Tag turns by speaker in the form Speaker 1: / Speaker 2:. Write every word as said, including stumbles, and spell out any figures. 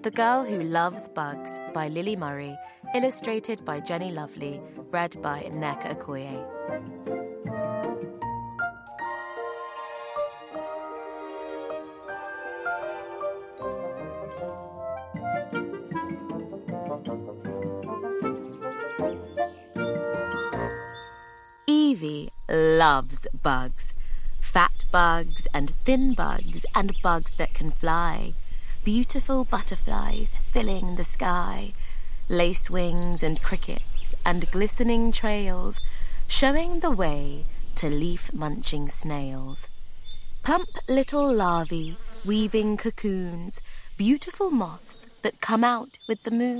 Speaker 1: The Girl Who Loves Bugs by Lily Murray, illustrated by Jenny Lovely, read by Nneka Okoye. Evie loves bugs. Fat bugs and thin bugs and bugs that can fly. Beautiful butterflies filling the sky. Lace wings and crickets and glistening trails showing the way to leaf-munching snails. Plump little larvae weaving cocoons. Beautiful moths that come out with the moon.